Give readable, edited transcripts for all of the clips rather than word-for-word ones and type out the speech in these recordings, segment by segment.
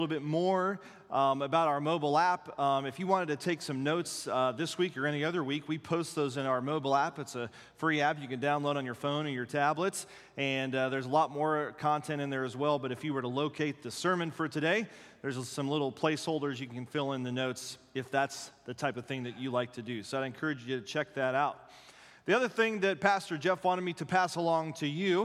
little bit more about our mobile app. If you wanted to take some notes this week or any other week, we post those in our mobile app. It's a free app you can download on your phone or your tablets, and there's a lot more content in there as well. But if you were to locate the sermon for today, there's some little placeholders you can fill in the notes if that's the type of thing that you like to do. So I'd encourage you to check that out. The other thing that Pastor Jeff wanted me to pass along to you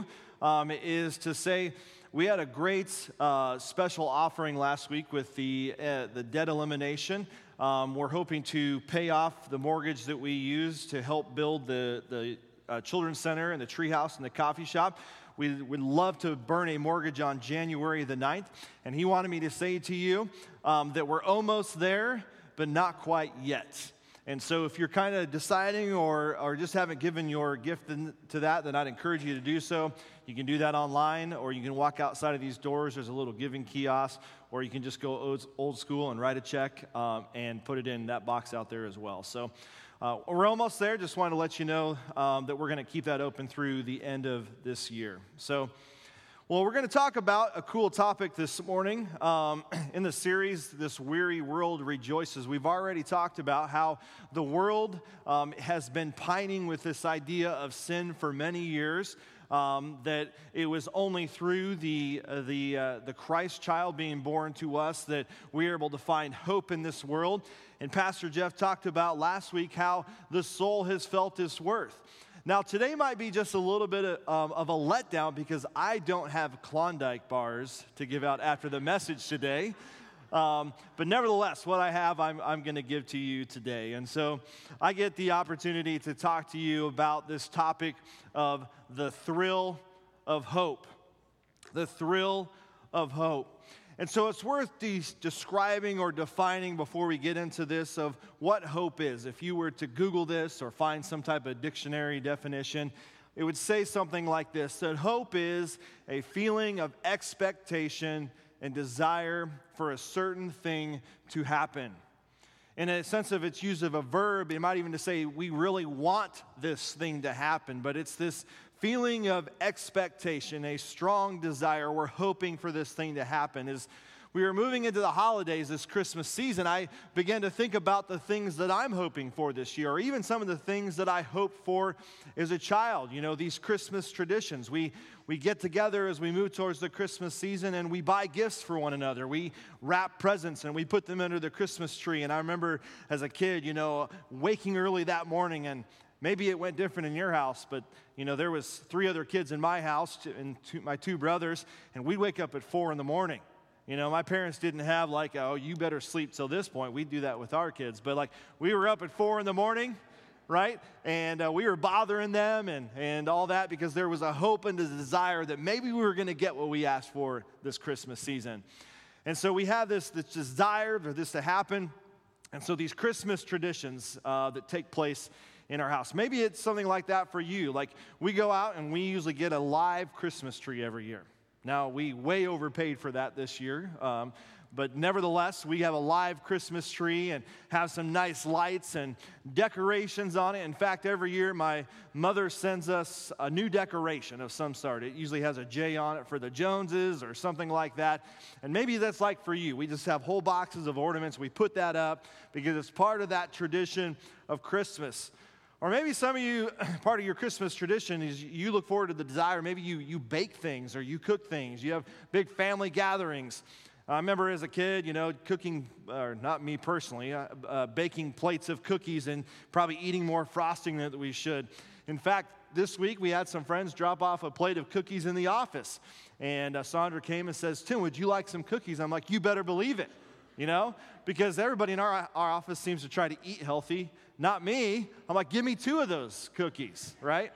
is to say, we had a great special offering last week with the debt elimination. We're hoping to pay off the mortgage that we used to help build the children's center and the treehouse and the coffee shop. We would love to burn a mortgage on January the 9th. And he wanted me to say to you that we're almost there, but not quite yet. And so if you're kind of deciding or just haven't given your gift to that, then I'd encourage you to do so. You can do that online, or you can walk outside of these doors. There's a little giving kiosk, or you can just go old school and write a check and put it in that box out there as well. So we're almost there. Just wanted to let you know that we're going to keep that open through the end of this year. So, well, we're going to talk about a cool topic this morning in the series, This Weary World Rejoices. We've already talked about how the world has been pining with this idea of sin for many years, that it was only through the Christ child being born to us that we are able to find hope in this world. And Pastor Jeff talked about last week how the soul has felt its worth. Now, today might be just a little bit of a letdown because I don't have Klondike bars to give out after the message today. But nevertheless, what I have, I'm going to give to you today. And so I get the opportunity to talk to you about this topic of the thrill of hope. The thrill of hope. And so it's worth describing or defining before we get into this of what hope is. If you were to Google this or find some type of dictionary definition, it would say something like this, that hope is a feeling of expectation and desire for a certain thing to happen. In a sense of its use of a verb, it might even to say we really want this thing to happen, but it's this feeling of expectation, a strong desire. We're hoping for this thing to happen. As we are moving into the holidays this Christmas season, I began to think about the things that I'm hoping for this year, or even some of the things that I hoped for as a child. You know, these Christmas traditions. We get together as we move towards the Christmas season, and we buy gifts for one another. We wrap presents, and we put them under the Christmas tree. And I remember as a kid, you know, waking early that morning, and maybe it went different in your house, but, you know, there was 3 other kids in my house and my 2 brothers, and we'd wake up at 4 in the morning. You know, my parents didn't have like, oh, you better sleep till this point. We'd do that with our kids. But, like, we were up at 4 in the morning, right? And we were bothering them and all that because there was a hope and a desire that maybe we were going to get what we asked for this Christmas season. And so we have this desire for this to happen. And so these Christmas traditions that take place in our house. Maybe it's something like that for you. Like, we go out and we usually get a live Christmas tree every year. Now, we way overpaid for that this year, but nevertheless, we have a live Christmas tree and have some nice lights and decorations on it. In fact, every year, my mother sends us a new decoration of some sort. It usually has a J on it for the Joneses or something like that. And maybe that's like for you. We just have whole boxes of ornaments. We put that up because it's part of that tradition of Christmas. Or maybe some of you, part of your Christmas tradition is you look forward to the desire. Maybe you bake things or you cook things. You have big family gatherings. I remember as a kid, you know, cooking, or not me personally, baking plates of cookies and probably eating more frosting than we should. In fact, this week we had some friends drop off a plate of cookies in the office. And Sandra came and says, Tim, would you like some cookies? I'm like, you better believe it, you know, because everybody in our office seems to try to eat healthy. Not me. I'm like, give me 2 of those cookies, right?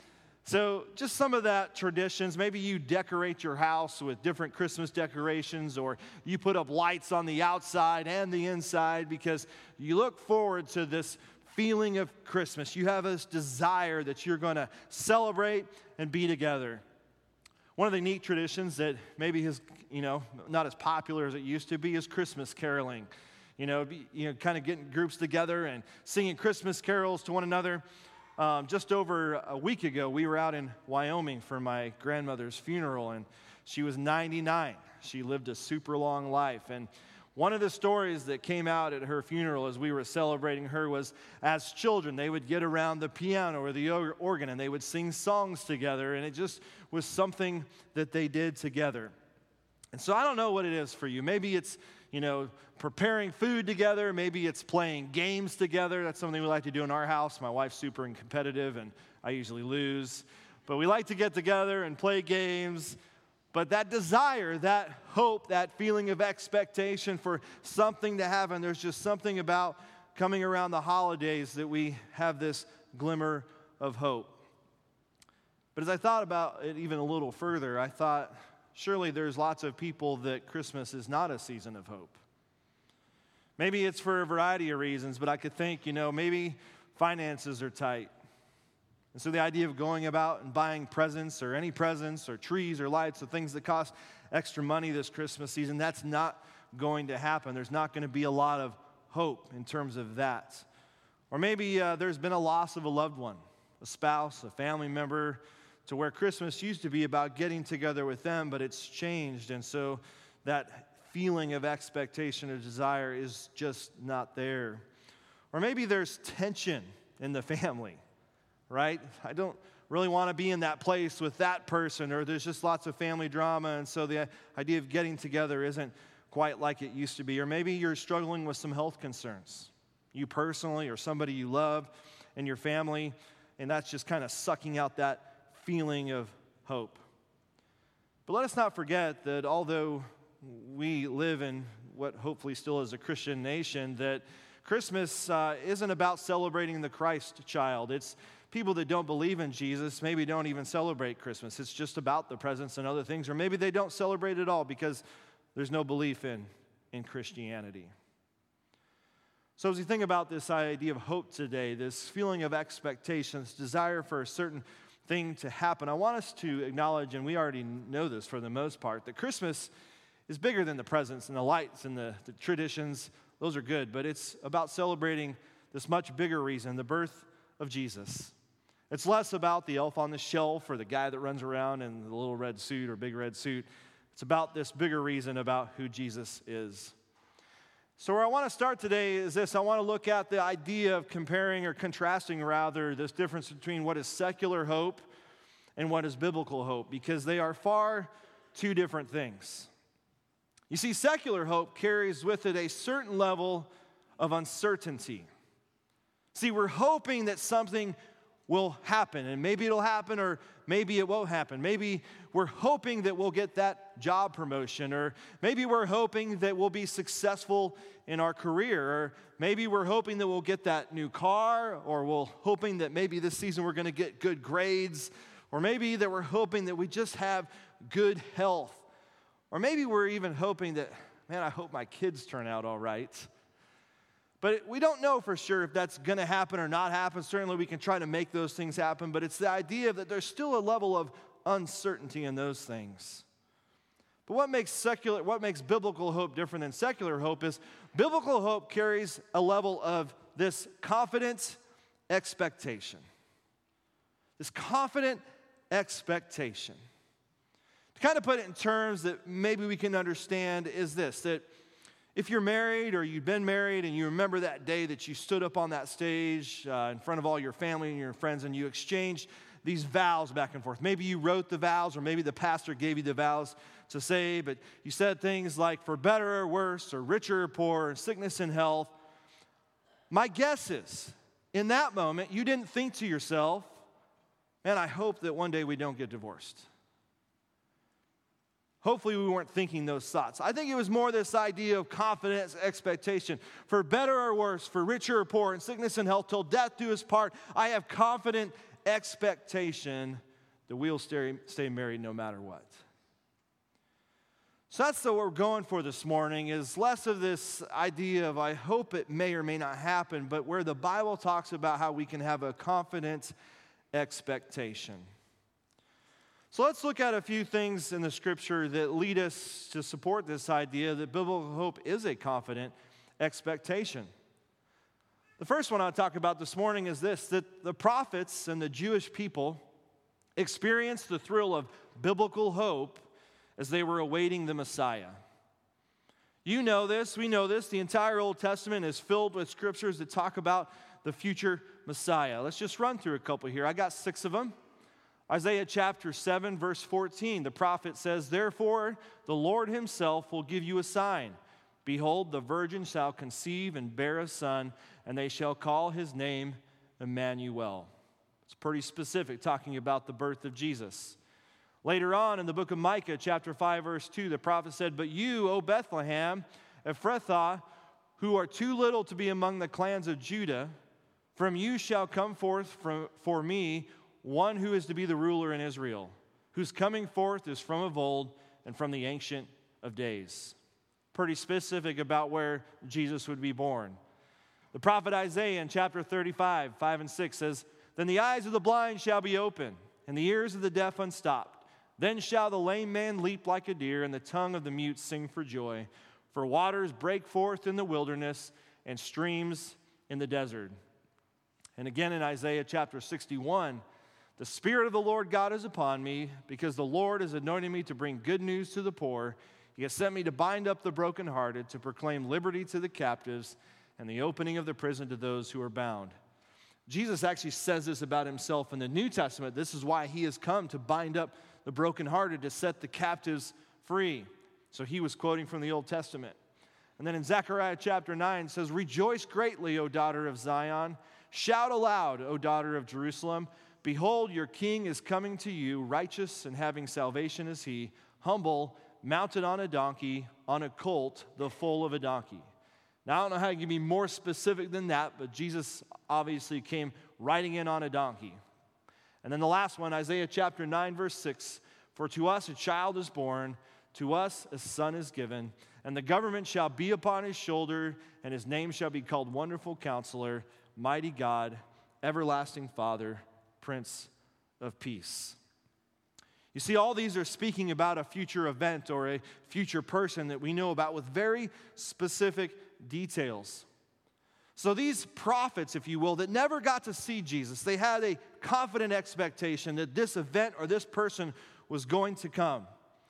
So just some of that traditions. Maybe you decorate your house with different Christmas decorations, or you put up lights on the outside and the inside because you look forward to this feeling of Christmas. You have this desire that you're going to celebrate and be together. One of the neat traditions that maybe is, you know, not as popular as it used to be is Christmas caroling. You know, kind of getting groups together and singing Christmas carols to one another. Just over a week ago, we were out in Wyoming for my grandmother's funeral, and she was 99. She lived a super long life. And one of the stories that came out at her funeral as we were celebrating her was, as children, they would get around the piano or the organ and they would sing songs together, and it just was something that they did together. And so I don't know what it is for you. Maybe it's, preparing food together. Maybe it's playing games together. That's something we like to do in our house. My wife's super competitive, and I usually lose. But we like to get together and play games. But that desire, that hope, that feeling of expectation for something to happen, there's just something about coming around the holidays that we have this glimmer of hope. But as I thought about it even a little further, I thought, surely there's lots of people that Christmas is not a season of hope. Maybe it's for a variety of reasons, but I could think, maybe finances are tight. And so the idea of going about and buying presents or any presents or trees or lights or things that cost extra money this Christmas season, that's not going to happen. There's not going to be a lot of hope in terms of that. Or maybe there's been a loss of a loved one, a spouse, a family member, to where Christmas used to be about getting together with them, but it's changed. And so that feeling of expectation or desire is just not there. Or maybe there's tension in the family, right? I don't really want to be in that place with that person, or there's just lots of family drama, and so the idea of getting together isn't quite like it used to be. Or maybe you're struggling with some health concerns, you personally or somebody you love in your family, and that's just kind of sucking out that feeling of hope. But let us not forget that although we live in what hopefully still is a Christian nation, that Christmas isn't about celebrating the Christ child. It's people that don't believe in Jesus maybe don't even celebrate Christmas. It's just about the presents and other things, or maybe they don't celebrate at all because there's no belief in Christianity. So as we think about this idea of hope today, this feeling of expectation, this desire for a certain thing to happen, I want us to acknowledge, and we already know this for the most part, that Christmas is bigger than the presents and the lights and the traditions. Those are good, but it's about celebrating this much bigger reason, the birth of Jesus. It's less about the elf on the shelf or the guy that runs around in the little red suit or big red suit. It's about this bigger reason about who Jesus is. So where I want to start today is this. I want to look at the idea of comparing or contrasting, rather, this difference between what is secular hope and what is biblical hope, because they are far two different things. You see, secular hope carries with it a certain level of uncertainty. See, we're hoping that something will happen, and maybe it'll happen or maybe it won't happen. Maybe we're hoping that we'll get that job promotion, or maybe we're hoping that we'll be successful in our career, or maybe we're hoping that we'll get that new car, or we're hoping that maybe this season we're going to get good grades, or maybe that we're hoping that we just have good health, or maybe we're even hoping that, man, I hope my kids turn out all right. But we don't know for sure if that's going to happen or not happen. Certainly we can try to make those things happen, but it's the idea that there's still a level of uncertainty in those things. But what makes biblical hope different than secular hope is biblical hope carries a level of this confident expectation. This confident expectation. To kind of put it in terms that maybe we can understand is this, that if you're married or you've been married and you remember that day that you stood up on that stage in front of all your family and your friends and you exchanged these vows back and forth. Maybe you wrote the vows, or maybe the pastor gave you the vows to say, but you said things like, for better or worse, or richer or poorer, sickness and health. My guess is, in that moment, you didn't think to yourself, man, I hope that one day we don't get divorced. Hopefully we weren't thinking those thoughts. I think it was more this idea of confidence, expectation. For better or worse, for richer or poorer, in sickness and health, till death do us part, I have confident expectation that we'll stay married no matter what. So that's what we're going for this morning, is less of this idea of I hope it may or may not happen, but where the Bible talks about how we can have a confident expectation. So let's look at a few things in the Scripture that lead us to support this idea that biblical hope is a confident expectation. The first one I'll talk about this morning is this, that the prophets and the Jewish people experienced the thrill of biblical hope as they were awaiting the Messiah. You know this, we know this. The entire Old Testament is filled with scriptures that talk about the future Messiah. Let's just run through a couple here. I got 6 of them. Isaiah chapter 7, verse 14, the prophet says, "Therefore the Lord himself will give you a sign. Behold, the virgin shall conceive and bear a son, and they shall call his name Emmanuel." It's pretty specific, talking about the birth of Jesus. Later on in the book of Micah, chapter 5, verse 2, the prophet said, "But you, O Bethlehem, Ephrathah, who are too little to be among the clans of Judah, from you shall come forth for me one who is to be the ruler in Israel, whose coming forth is from of old and from the Ancient of Days." Pretty specific about where Jesus would be born. The prophet Isaiah in chapter 35, 5 and 6 says, "Then the eyes of the blind shall be open, and the ears of the deaf unstopped. Then shall the lame man leap like a deer, and the tongue of the mute sing for joy. For waters break forth in the wilderness, and streams in the desert." And again in Isaiah chapter 61, "The Spirit of the Lord God is upon me, because the Lord has anointed me to bring good news to the poor. He has sent me to bind up the brokenhearted, to proclaim liberty to the captives, and the opening of the prison to those who are bound." Jesus actually says this about himself in the New Testament. This is why he has come to bind up the brokenhearted, to set the captives free. So he was quoting from the Old Testament. And then in Zechariah chapter 9 it says, "Rejoice greatly, O daughter of Zion. Shout aloud, O daughter of Jerusalem. Behold, your king is coming to you, righteous and having salvation is he, humble, mounted on a donkey, on a colt, the foal of a donkey." Now, I don't know how you can be more specific than that, but Jesus obviously came riding in on a donkey. And then the last one, Isaiah chapter 9, verse 6, "For to us a child is born, to us a son is given, and the government shall be upon his shoulder, and his name shall be called Wonderful Counselor, Mighty God, Everlasting Father, Prince of Peace." You see, all these are speaking about a future event or a future person that we know about with very specific details. So these prophets, if you will, that never got to see Jesus, they had a confident expectation that this event or this person was going to come.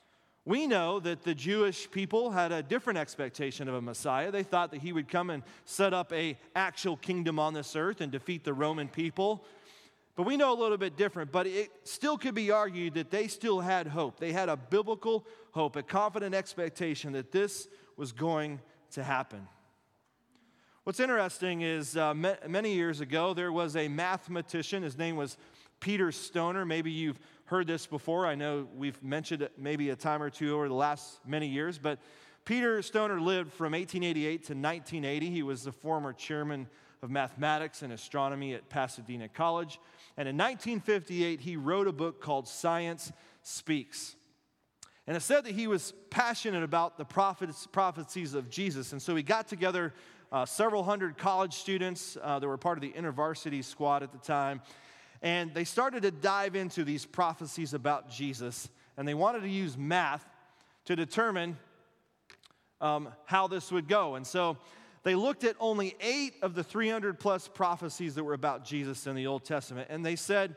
We know that the Jewish people had a different expectation of a Messiah. They thought that he would come and set up an actual kingdom on this earth and defeat the Roman people. But we know a little bit different, but it still could be argued that they still had hope. They had a biblical hope, a confident expectation that this was going to happen. What's interesting is many years ago, there was a mathematician. His name was Peter Stoner. Maybe you've heard this before. I know we've mentioned it maybe a time or two over the last many years. But Peter Stoner lived from 1888 to 1980. He was the former chairman of mathematics and astronomy at Pasadena College. And in 1958, he wrote a book called Science Speaks. And it said that he was passionate about the prophecies of Jesus. And so he got together several hundred college students that were part of the InterVarsity squad at the time. And they started to dive into these prophecies about Jesus. And they wanted to use math to determine how this would go. And so they looked at only 8 of the 300 plus prophecies that were about Jesus in the Old Testament. And they said,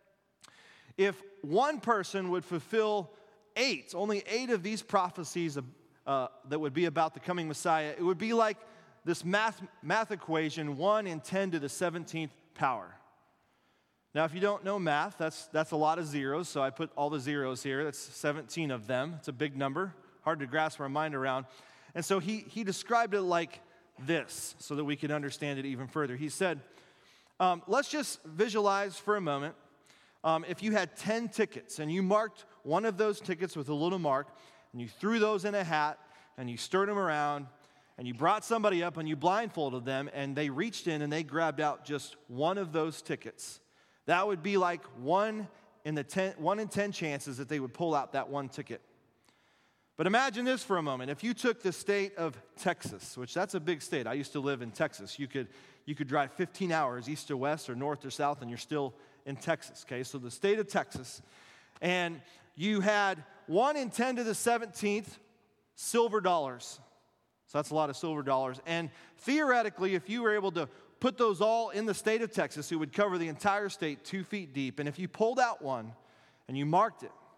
if one person would fulfill only 8 of these prophecies that would be about the coming Messiah, it would be like this math equation, 1 in 10 to the 17th power. Now, if you don't know math, that's a lot of zeros, so I put all the zeros here. That's 17 of them. It's a big number, hard to grasp our mind around. And so he described it like this so that we can understand it even further. He said, let's just visualize for a moment if you had 10 tickets and you marked one of those tickets with a little mark and you threw those in a hat and you stirred them around and you brought somebody up and you blindfolded them and they reached in and they grabbed out just one of those tickets. That would be like 1 in 10 chances that they would pull out that one ticket. But imagine this for a moment. If you took the state of Texas, which that's a big state. I used to live in Texas. You could drive 15 hours east or west or north or south and you're still in Texas, okay? So the state of Texas. And you had 1 in 10 to the 17th silver dollars. So that's a lot of silver dollars. And theoretically, if you were able to put those all in the state of Texas, it would cover the entire state 2 feet deep. And if you pulled out one and you marked it,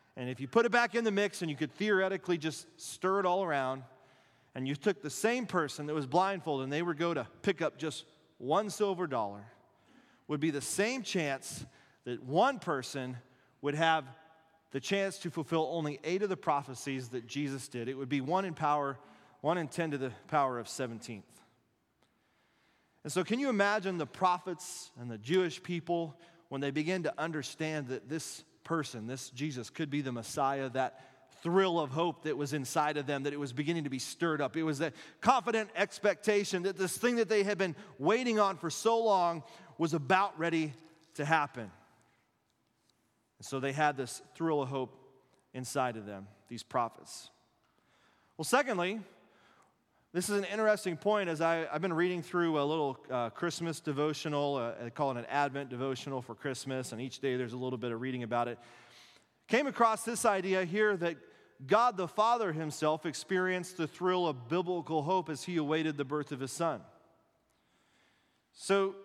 And if you put it back in the mix and you could theoretically just stir it all around, and you took the same person that was blindfolded and they were go to pick up just $1 silver, would be the same chance that one person would have the chance to fulfill only 8 of the prophecies that Jesus did. It would be 1 in 10 to the power of 17th. And so can you imagine the prophets and the Jewish people when they begin to understand that this person, this Jesus, could be the Messiah, that thrill of hope that was inside of them, that it was beginning to be stirred up. It was that confident expectation that this thing that they had been waiting on for so long was about ready to happen. And so they had this thrill of hope inside of them, these prophets. Well, secondly, this is an interesting point as I've been reading through a little Christmas devotional. They call it an Advent devotional for Christmas, and each day there's a little bit of reading about it. Came across this idea here that God the Father himself experienced the thrill of biblical hope as he awaited the birth of his son. So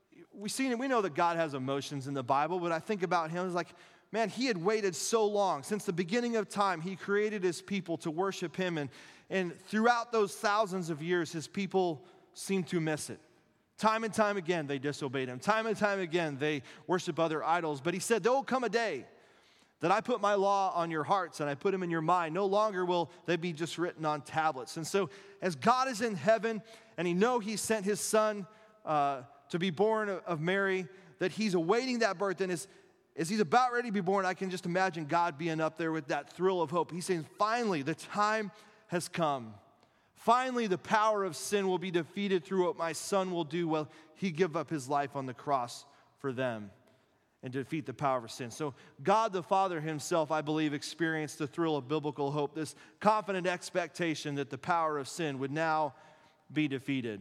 we know that God has emotions in the Bible, but I think about him as like, man, he had waited so long. Since the beginning of time, he created his people to worship him, and throughout those thousands of years, his people seemed to miss it. Time and time again, they disobeyed him. Time and time again, they worship other idols. But he said, there will come a day that I put my law on your hearts and I put them in your mind. No longer will they be just written on tablets. And so as God is in heaven and he sent his son to be born of Mary, that he's awaiting that birth. And as he's about ready to be born, I can just imagine God being up there with that thrill of hope. He's saying, finally, the time has come. Finally, the power of sin will be defeated through what my son will do. Well, he gave up his life on the cross for them and to defeat the power of sin. So God the Father himself, I believe, experienced the thrill of biblical hope, this confident expectation that the power of sin would now be defeated.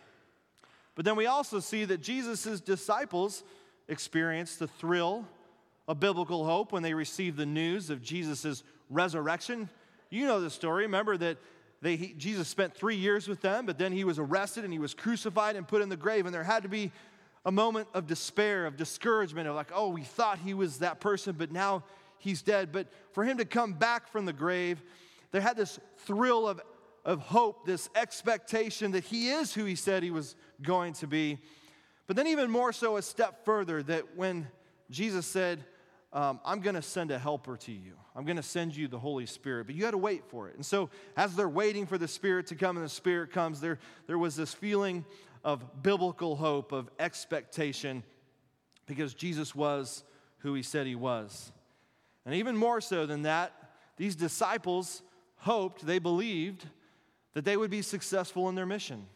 But then we also see that Jesus' disciples experienced the thrill of biblical hope when they received the news of Jesus' resurrection. You know the story. Remember that Jesus spent 3 years with them, but then he was arrested and he was crucified and put in the grave, and there had to be a moment of despair, of discouragement, of like, oh, we thought he was that person, but now he's dead. But for him to come back from the grave, there had this thrill of hope, this expectation that he is who he said he was going to be. But then even more so, a step further, that when Jesus said, I'm going to send a helper to you. I'm going to send you the Holy Spirit, but you had to wait for it. And so as they're waiting for the Spirit to come and the Spirit comes, there was this feeling of biblical hope, of expectation, because Jesus was who he said he was. And even more so than that, these disciples hoped, they believed, that they would be successful in their mission.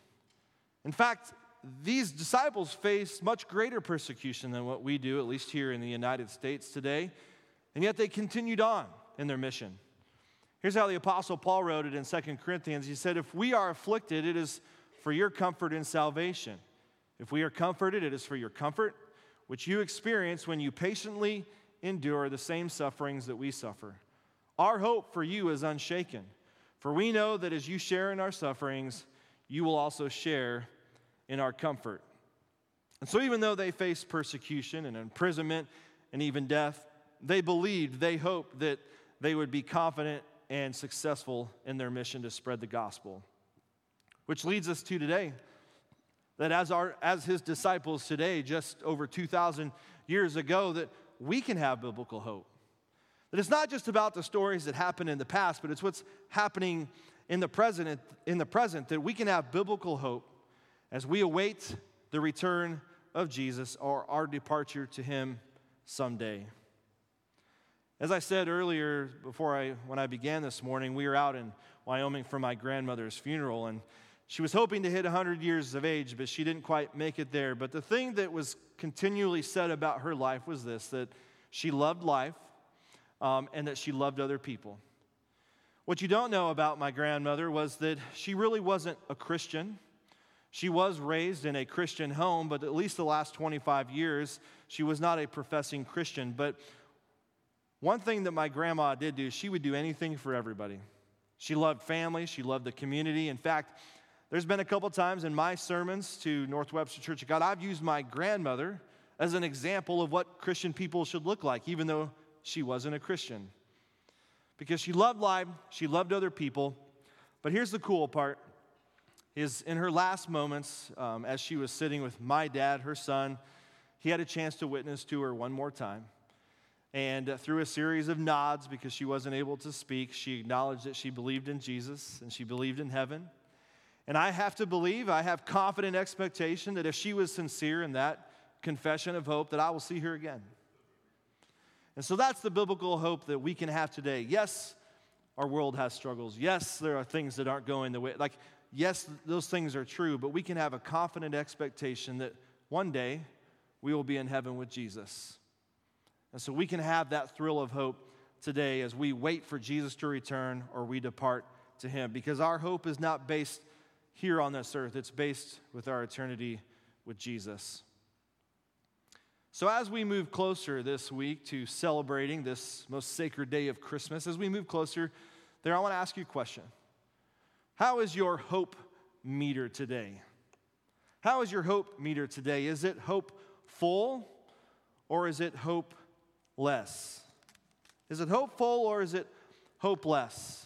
In fact, these disciples faced much greater persecution than what we do, at least here in the United States today, and yet they continued on in their mission. Here's how the Apostle Paul wrote it in 2 Corinthians. He said, if we are afflicted, it is for your comfort and salvation. If we are comforted, it is for your comfort, which you experience when you patiently endure the same sufferings that we suffer. Our hope for you is unshaken, for we know that as you share in our sufferings, you will also share in our comfort. And so even though they faced persecution and imprisonment and even death, they believed, they hoped that they would be confident and successful in their mission to spread the gospel. Which leads us to today, that as his disciples today, just over 2,000 years ago, that we can have biblical hope. That it's not just about the stories that happened in the past, but it's what's happening in the present, that we can have biblical hope as we await the return of Jesus or our departure to him someday. As I said earlier, when I began this morning, we were out in Wyoming for my grandmother's funeral, and she was hoping to hit 100 years of age, but she didn't quite make it there. But the thing that was continually said about her life was this, that she loved life and that she loved other people. What you don't know about my grandmother was that she really wasn't a Christian. She was raised in a Christian home, but at least the last 25 years, she was not a professing Christian. But one thing that my grandma did do, she would do anything for everybody. She loved family. She loved the community. In fact, there's been a couple times in my sermons to North Webster Church of God, I've used my grandmother as an example of what Christian people should look like, even though she wasn't a Christian. because she loved life, she loved other people. But here's the cool part, is in her last moments, as she was sitting with my dad, her son, he had a chance to witness to her one more time. And through a series of nods, because she wasn't able to speak, she acknowledged that she believed in Jesus and she believed in heaven. And I have to believe, I have confident expectation that if she was sincere in that confession of hope, that I will see her again. And so that's the biblical hope that we can have today. Yes, our world has struggles. Yes, there are things that aren't going the way, yes, those things are true, but we can have a confident expectation that one day we will be in heaven with Jesus. And so we can have that thrill of hope today as we wait for Jesus to return or we depart to him, because our hope is not based here on this earth. It's based with our eternity with Jesus. So as we move closer this week to celebrating this most sacred day of Christmas, as we move closer there, I want to ask you a question. How is your hope meter today? How is your hope meter today? Is it hope full or is it hope less? Is it hopeful or is it hopeless?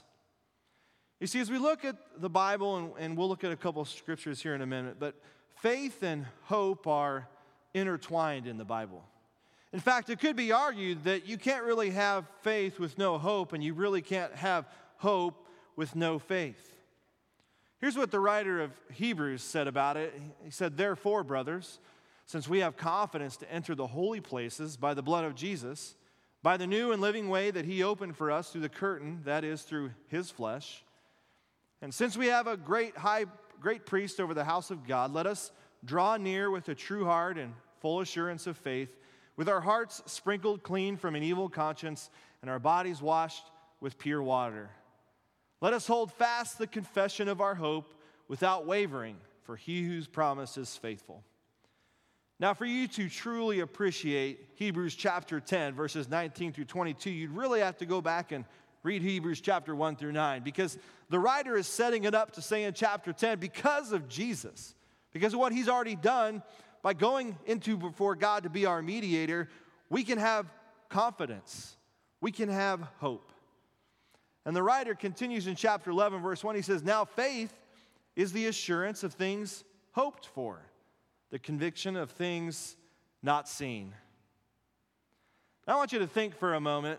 You see, as we look at the Bible, and we'll look at a couple of scriptures here in a minute, but faith and hope are intertwined in the Bible. In fact, it could be argued that you can't really have faith with no hope, and you really can't have hope with no faith. Here's what the writer of Hebrews said about it. He said, "Therefore, brothers, since we have confidence to enter the holy places by the blood of Jesus, by the new and living way that he opened for us through the curtain, that is, through his flesh, and since we have a great priest over the house of God, let us draw near with a true heart and full assurance of faith, with our hearts sprinkled clean from an evil conscience and our bodies washed with pure water. Let us hold fast the confession of our hope without wavering, for he who's promised is faithful." Now, for you to truly appreciate Hebrews chapter 10, verses 19 through 22, you'd really have to go back and read Hebrews chapter 1 through 9, because the writer is setting it up to say in chapter 10, because of Jesus, because of what he's already done, by going into before God to be our mediator, we can have confidence. We can have hope. And the writer continues in chapter 11, verse 1. He says, "Now faith is the assurance of things hoped for, the conviction of things not seen." Now I want you to think for a moment.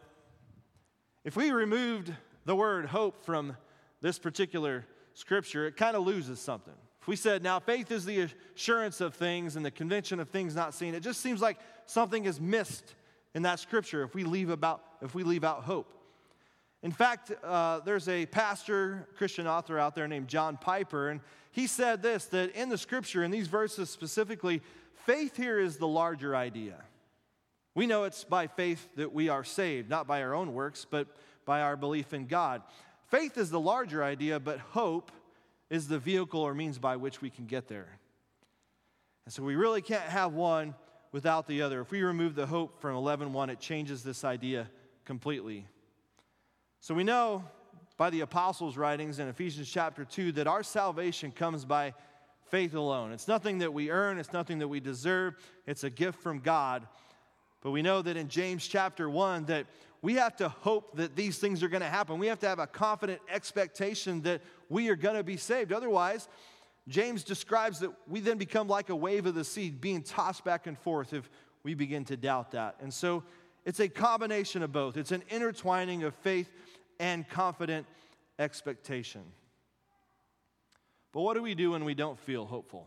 If we removed the word hope from this particular scripture, it kind of loses something. If we said, now faith is the assurance of things and the conviction of things not seen, it just seems like something is missed in that scripture if we leave out hope. In fact, there's a pastor, Christian author out there named John Piper, and he said this, that in the scripture, in these verses specifically, faith here is the larger idea. We know it's by faith that we are saved, not by our own works, but by our belief in God. Faith is the larger idea, but hope is the vehicle or means by which we can get there. And so we really can't have one without the other. If we remove the hope from 11:1, it changes this idea completely. So we know by the apostles' writings in Ephesians chapter 2 that our salvation comes by faith alone. It's nothing that we earn. It's nothing that we deserve. It's a gift from God. But we know that in James chapter 1 that we have to hope that these things are going to happen. We have to have a confident expectation that we are going to be saved. Otherwise, James describes that we then become like a wave of the sea being tossed back and forth if we begin to doubt that. And so it's a combination of both. It's an intertwining of faith and confident expectation. But what do we do when we don't feel hopeful?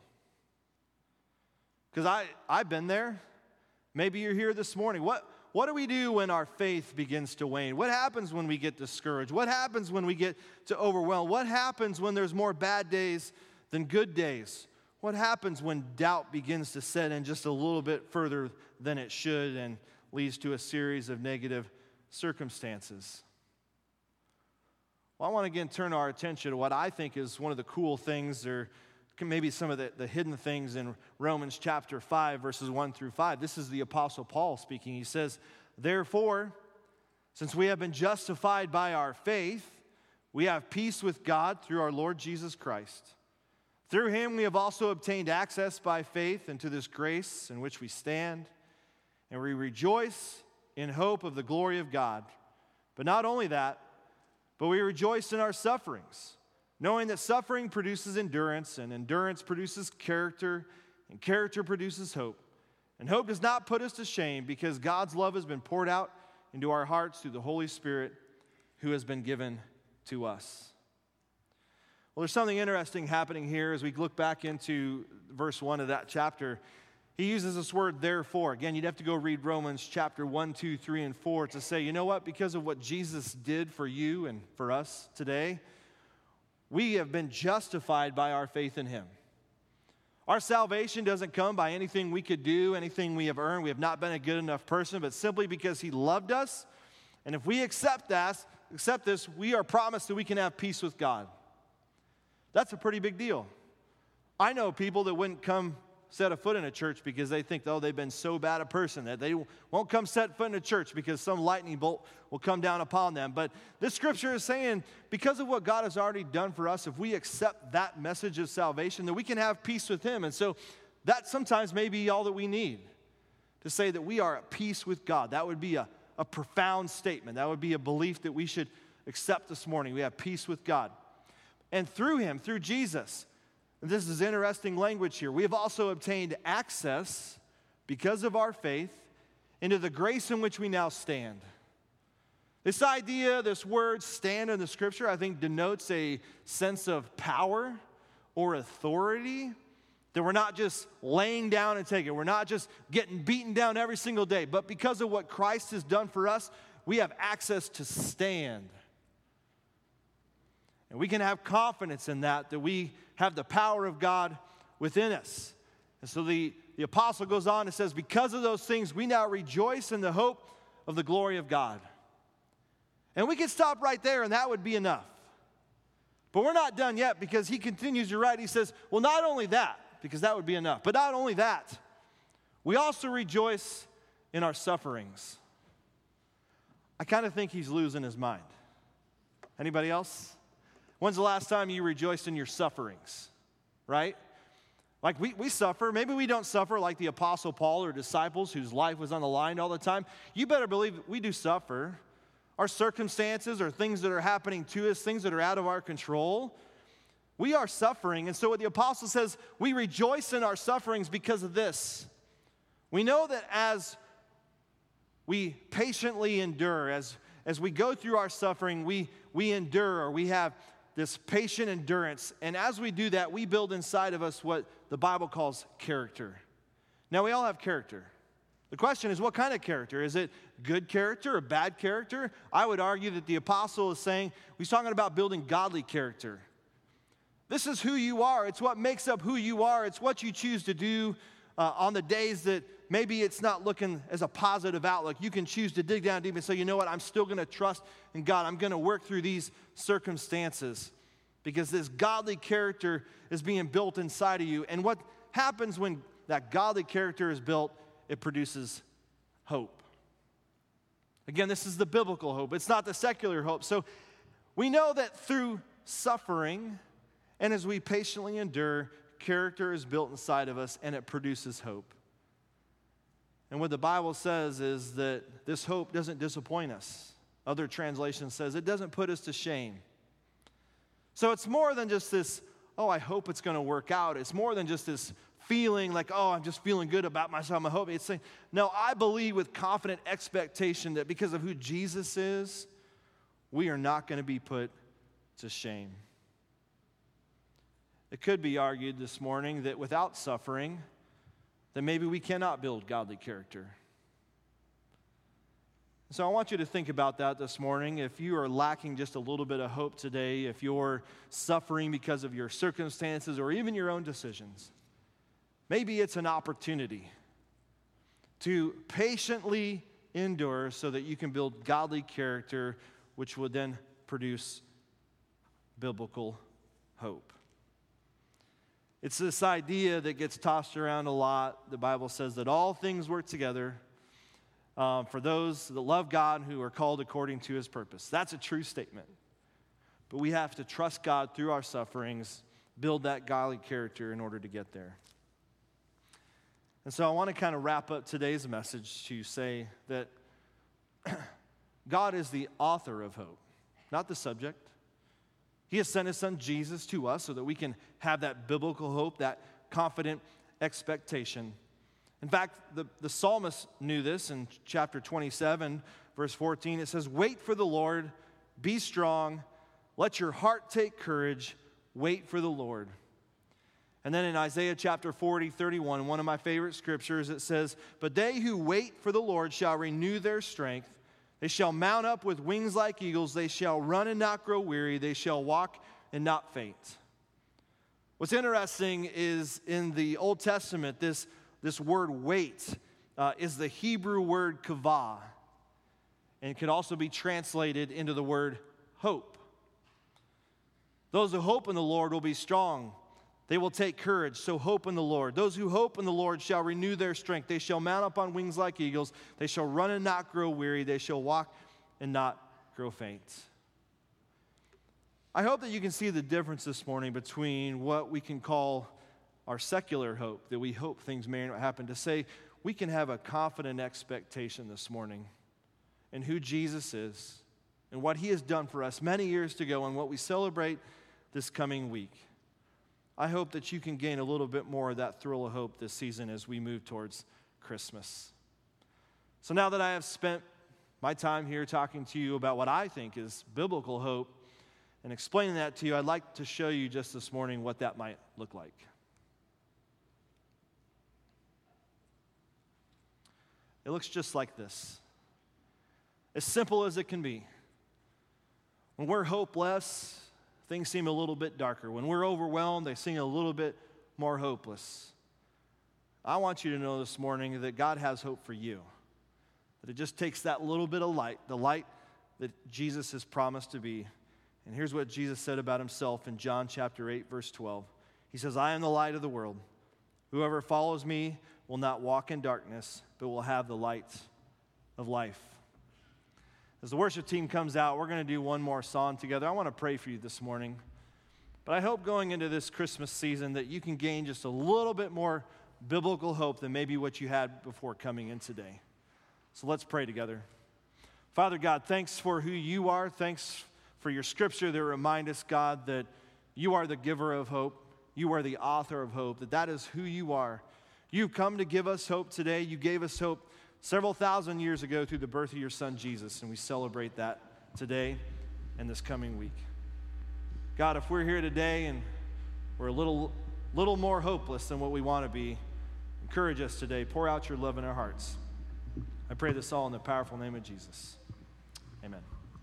Because I've been there. Maybe you're here this morning. What do we do when our faith begins to wane? What happens when we get discouraged? What happens when we get to overwhelm? What happens when there's more bad days than good days? What happens when doubt begins to set in just a little bit further than it should and leads to a series of negative circumstances? Well, I want to again turn our attention to what I think is one of the cool things, or maybe some of the hidden things in Romans chapter 5, verses 1 through 5. This is the Apostle Paul speaking. He says, "Therefore, since we have been justified by our faith, we have peace with God through our Lord Jesus Christ. Through him we have also obtained access by faith into this grace in which we stand, and we rejoice in hope of the glory of God. But not only that, But we rejoice in our sufferings, knowing that suffering produces endurance, and endurance produces character, and character produces hope. And hope does not put us to shame, because God's love has been poured out into our hearts through the Holy Spirit who has been given to us. Well, there's something interesting happening here as we look back into verse 1 of that chapter. He uses this word, therefore. Again, you'd have to go read Romans chapter 1, 2, 3, and 4 to say, you know what? Because of what Jesus did for you and for us today, we have been justified by our faith in him. Our salvation doesn't come by anything we could do, anything we have earned. We have not been a good enough person, but simply because he loved us. And if we accept this, we are promised that we can have peace with God. That's a pretty big deal. I know people that wouldn't come set a foot in a church because they think, oh, they've been so bad a person that they won't come set foot in a church because some lightning bolt will come down upon them. But this scripture is saying, because of what God has already done for us, if we accept that message of salvation, then we can have peace with him. And so that sometimes may be all that we need to say that we are at peace with God. That would be a profound statement. That would be a belief that we should accept this morning. We have peace with God. And through him, through Jesus, and this is interesting language here, we have also obtained access, because of our faith, into the grace in which we now stand. This idea, this word stand in the scripture, I think denotes a sense of power or authority, that we're not just laying down and taking. We're not just getting beaten down every single day, but because of what Christ has done for us, we have access to stand. And we can have confidence in that we have the power of God within us. And so the apostle goes on and says, because of those things, we now rejoice in the hope of the glory of God. And we can stop right there, and that would be enough. But we're not done yet, because he continues to write. He says, well, not only that, because that would be enough, but not only that, we also rejoice in our sufferings. I kind of think he's losing his mind. Anybody else? When's the last time you rejoiced in your sufferings, right? Like we suffer. Maybe we don't suffer like the Apostle Paul or disciples whose life was on the line all the time. You better believe we do suffer. Our circumstances or things that are happening to us, things that are out of our control, we are suffering. And so what the apostle says, we rejoice in our sufferings because of this. We know that as we patiently endure, as we go through our suffering, we endure, or we have this patient endurance. And as we do that, we build inside of us what the Bible calls character. Now, we all have character. The question is, what kind of character? Is it good character or bad character? I would argue that the apostle is saying, he's talking about building godly character. This is who you are. It's what makes up who you are. It's what you choose to do on the days that maybe it's not looking as a positive outlook. You can choose to dig down deep and say, you know what, I'm still going to trust in God. I'm going to work through these circumstances because this godly character is being built inside of you. And what happens when that godly character is built, it produces hope. Again, this is the biblical hope. It's not the secular hope. So we know that through suffering and as we patiently endure, character is built inside of us and it produces hope. And what the Bible says is that this hope doesn't disappoint us. Other translations says it doesn't put us to shame. So it's more than just this, oh, I hope it's going to work out. It's more than just this feeling like, oh, I'm just feeling good about myself. I hope it's saying, no, I believe with confident expectation that because of who Jesus is, we are not going to be put to shame. It could be argued this morning that without suffering, then maybe we cannot build godly character. So I want you to think about that this morning. If you are lacking just a little bit of hope today, if you're suffering because of your circumstances or even your own decisions, maybe it's an opportunity to patiently endure so that you can build godly character, which will then produce biblical hope. It's this idea that gets tossed around a lot. The Bible says that all things work together for those that love God who are called according to his purpose. That's a true statement. But we have to trust God through our sufferings, build that godly character in order to get there. And so I want to kind of wrap up today's message to say that God is the author of hope. not the subject. He has sent his son Jesus to us so that we can have that biblical hope, that confident expectation. In fact, the psalmist knew this in chapter 27, verse 14. It says, "Wait for the Lord, be strong, let your heart take courage, wait for the Lord." And then in Isaiah chapter 40, 31, one of my favorite scriptures, it says, "But they who wait for the Lord shall renew their strength. They shall mount up with wings like eagles. They shall run and not grow weary. They shall walk and not faint." What's interesting is in the Old Testament, this word wait is the Hebrew word kavah. And it could also be translated into the word hope. Those who hope in the Lord will be strong. They will take courage, so hope in the Lord. Those who hope in the Lord shall renew their strength. They shall mount up on wings like eagles. They shall run and not grow weary. They shall walk and not grow faint. I hope that you can see the difference this morning between what we can call our secular hope, that we hope things may not happen, to say we can have a confident expectation this morning in who Jesus is and what he has done for us many years ago and what we celebrate this coming week. I hope that you can gain a little bit more of that thrill of hope this season as we move towards Christmas. So now that I have spent my time here talking to you about what I think is biblical hope and explaining that to you, I'd like to show you just this morning what that might look like. It looks just like this. As simple as it can be. When we're hopeless, things seem a little bit darker. When we're overwhelmed, they seem a little bit more hopeless. I want you to know this morning that God has hope for you. That it just takes that little bit of light, the light that Jesus has promised to be. And here's what Jesus said about himself in John chapter 8, verse 12. He says, "I am the light of the world. Whoever follows me will not walk in darkness, but will have the light of life." As the worship team comes out, we're going to do one more song together. I want to pray for you this morning. But I hope going into this Christmas season that you can gain just a little bit more biblical hope than maybe what you had before coming in today. So let's pray together. Father God, thanks for who you are. Thanks for your scripture that remind us, God, that you are the giver of hope. You are the author of hope, that is who you are. You've come to give us hope today. You gave us hope several thousand years ago through the birth of your son, Jesus, and we celebrate that today and this coming week. God, if we're here today and we're a little more hopeless than what we want to be, encourage us today. Pour out your love in our hearts. I pray this all in the powerful name of Jesus. Amen.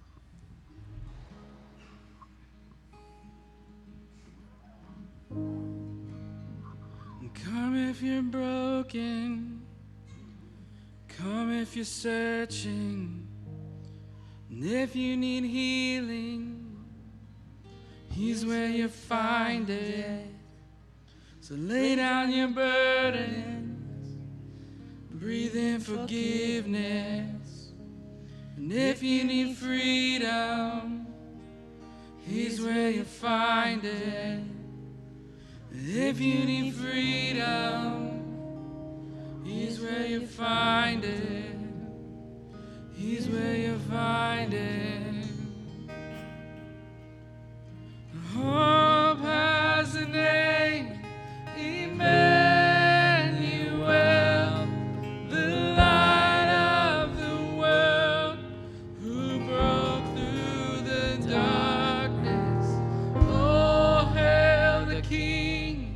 Come if you're broken. Come if you're searching. And if you need healing, he's where you find it. So lay down your burdens, breathe in forgiveness. And if you need freedom, he's where you find it. If you need freedom, he's where you find it. He's where you find it. Hope has a name, Emmanuel, the light of the world, who broke through the darkness. Oh, hail the King,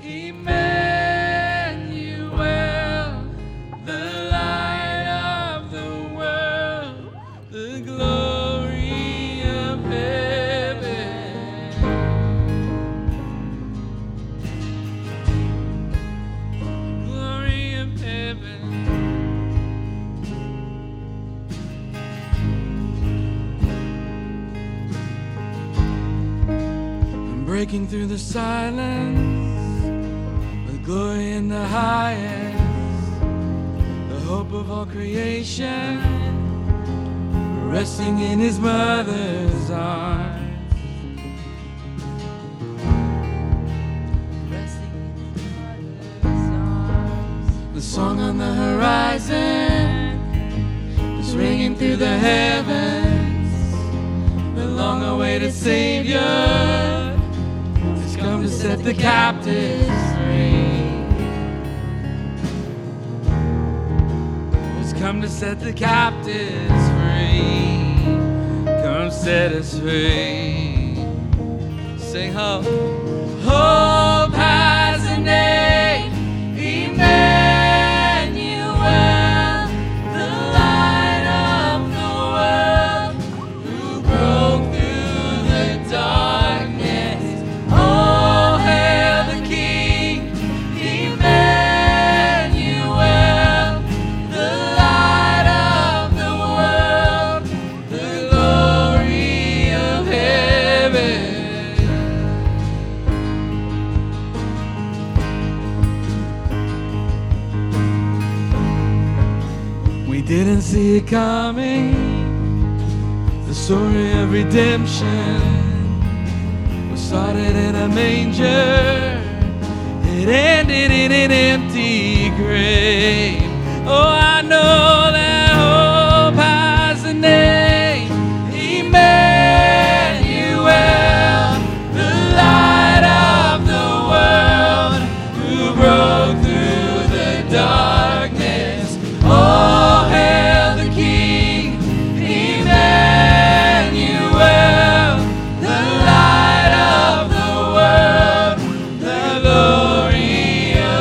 Emmanuel, the light of the world, the glory of heaven. Glory of heaven. I'm breaking through the silence, with glory in the highest, the hope of all creation, resting in his mother's arms. The song on the horizon is ringing through the heavens. The our way to Savior has come to set the captives free. Has come to set the captives free. Come set us free. Sing hope. Hope has a name, Emmanuel, the light of the world, who broke through the darkness. Oh, hail the King, Emmanuel, the light of the world, the glory of heaven. We didn't see it coming, the story of redemption was started in a manger, it ended in an empty grave. Oh, I know that hope has a name, Emmanuel, the light of the world, who broke through the darkness. Oh, hail the King, Emmanuel, the light of the world, the glory of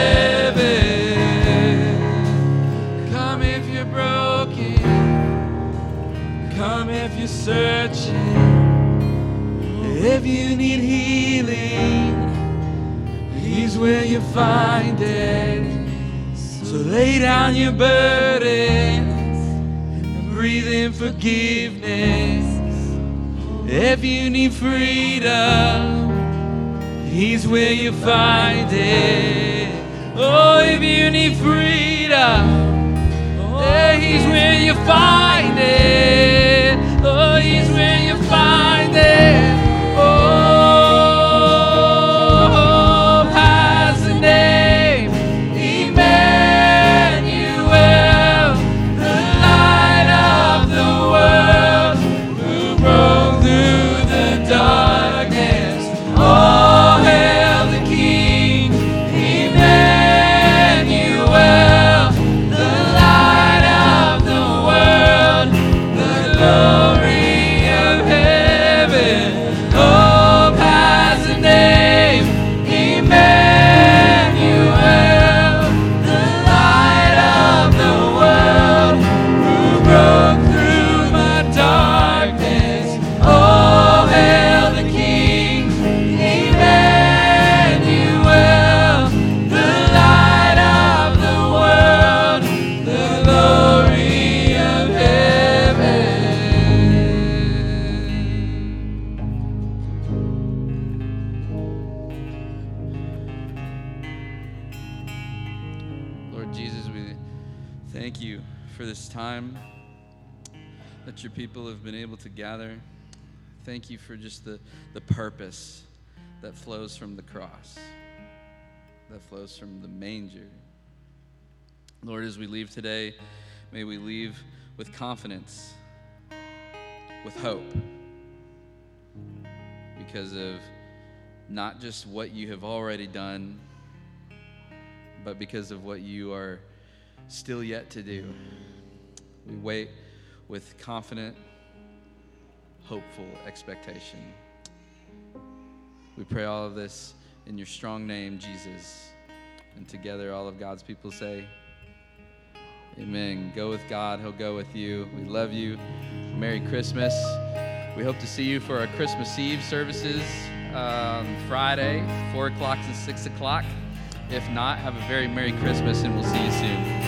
heaven. Come if you're broken, come if you're searching, if you need healing, He's where you find it. So lay down your burdens and breathe in forgiveness. If you need freedom, He's where you find it. Oh, if you need freedom, oh, He's where you find it. Oh, He's where you find it. Oh, has a name, Emmanuel, the light of the world, who broke through the darkness. Oh, hail the King, Emmanuel, the light of the world, the glory of heaven. Hope has a name, Emmanuel, the light of the world, who broke through my darkness. Oh, hail the King, Emmanuel, the light of the world, the glory of heaven. Lord Jesus, we thank you for this time that your people have been able to gather. Thank you for just the purpose that flows from the cross, that flows from the manger. Lord, as we leave today, may we leave with confidence, with hope, because of not just what you have already done, but because of what you are still yet to do. We wait with confident, hopeful expectation. We pray all of this in your strong name, Jesus. And together, all of God's people say, amen. Go with God. He'll go with you. We love you. Merry Christmas. We hope to see you for our Christmas Eve services Friday, 4 o'clock to 6 o'clock. If not, have a very Merry Christmas, and we'll see you soon.